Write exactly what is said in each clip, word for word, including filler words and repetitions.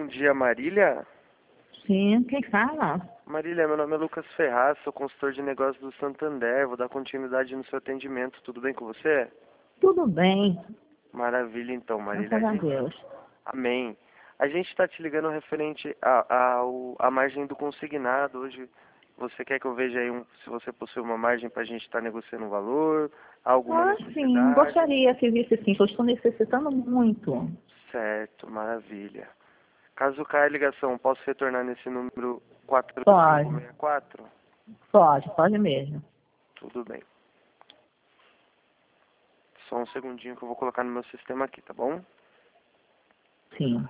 dia, Marília. Sim, quem fala? Marília, meu nome é Lucas Ferraz, sou consultor de negócios do Santander, vou dar continuidade no seu atendimento, tudo bem com você? Tudo bem, Maravilha então, Marília. graças A a gente... Deus. Amém. A gente está te ligando referente à a, a, margem do consignado. Hoje você quer que eu veja aí um, se você possui uma margem para a gente estar tá negociando um valor, alguma Ah, sim, necessidade? gostaria que visse sim, que eu estou necessitando muito. Certo, maravilha. Caso caia a ligação, posso retornar nesse número quatro cinco Pode, seis quatro? pode, pode mesmo. Tudo bem. Só um segundinho que eu vou colocar no meu sistema aqui, tá bom? Sim.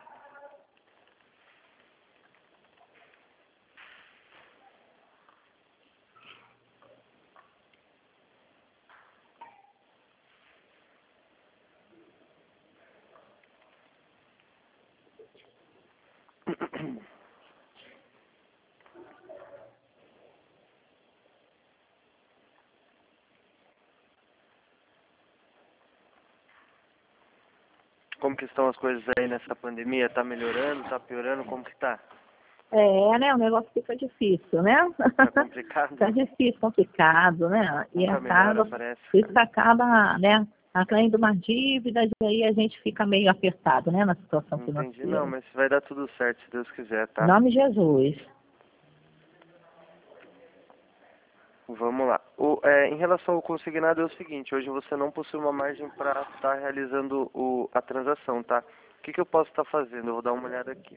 Como que estão as coisas aí nessa pandemia? Tá melhorando? Tá piorando? Como que tá? É, né, o negócio fica difícil, né? Tá complicado? Fica difícil, complicado, né? E Nunca melhora, acaba, parece. isso acaba, né, atraindo umas dívidas e aí a gente fica meio apertado, né, na situação Entendi. Não, financeira. mas vai dar tudo certo, se Deus quiser, Em tá? nome de Jesus. Vamos lá. O, é, em relação ao consignado é o seguinte, hoje você não possui uma margem para estar realizando o, a transação, tá? O que, que eu posso estar fazendo? Eu vou dar uma olhada aqui.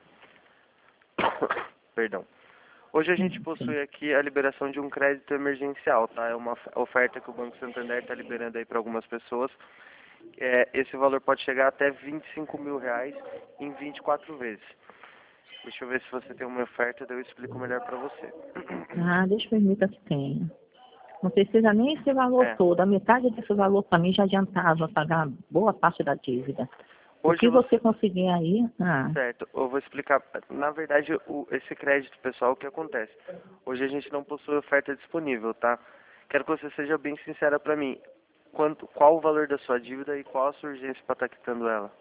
Perdão. Hoje a gente Hum, sim. possui aqui a liberação de um crédito emergencial, tá? É uma oferta que o Banco Santander está liberando aí para algumas pessoas. É, esse valor pode chegar até vinte e cinco mil reais em vinte e quatro vezes. Deixa eu ver se você tem uma oferta, daí eu explico melhor para você. Ah, Deus permita que tenha. Não precisa nem esse valor É, todo. A metade desse valor para mim já adiantava pagar boa parte da dívida. O hoje que você... você conseguir aí, ah, Certo, eu vou explicar. Na verdade, o, esse crédito, pessoal, o que acontece? Hoje a gente não possui oferta disponível, tá? Quero que você seja bem sincera para mim. Quanto, qual o valor da sua dívida e qual a sua urgência para estar quitando ela?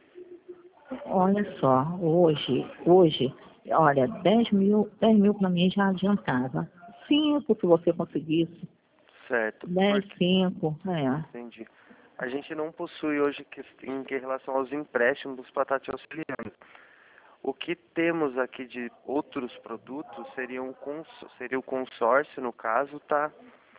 olha só, hoje, hoje, olha, dez mil, dez mil para mim já adiantava. Cinco se você conseguisse. Certo, Dez, porque... cinco, é. Entendi. A gente não possui hoje que, em que relação aos empréstimos para estar te auxiliando. O que temos aqui de outros produtos seria, um cons, seria o consórcio, no caso, tá?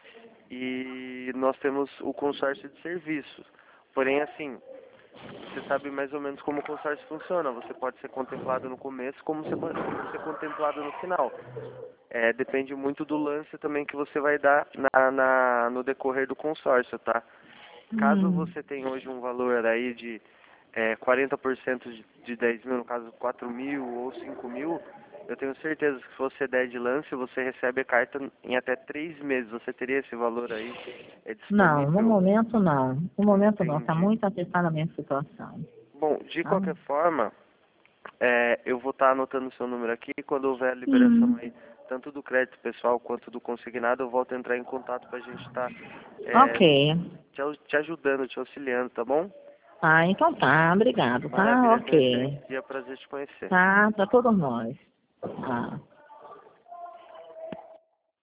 E nós temos o consórcio de serviços. Porém, assim, você sabe mais ou menos como o consórcio funciona. Você pode ser contemplado no começo, como você pode ser contemplado no final. É, depende muito do lance também que você vai dar na, na, no decorrer do consórcio, tá? Caso Hum, você tenha hoje um valor aí de é, quarenta por cento de, de dez mil, no caso quatro mil ou cinco mil, eu tenho certeza que se você der de lance, você recebe a carta em até três meses. Você teria esse valor aí é não, no disponível? momento não. No momento não, está Entendi. muito apertada a minha situação. Bom, de Tá? qualquer forma, é, eu vou estar anotando o seu número aqui. Quando houver a liberação Hum, aí, tanto do crédito pessoal quanto do consignado, eu volto a entrar em contato para a gente estar ok. te, au- te ajudando, te auxiliando, tá bom? Ah, então tá, obrigado, tá? Maravilha, então Ok. excelente dia, prazer te conhecer. Tá, para todos nós. Tá.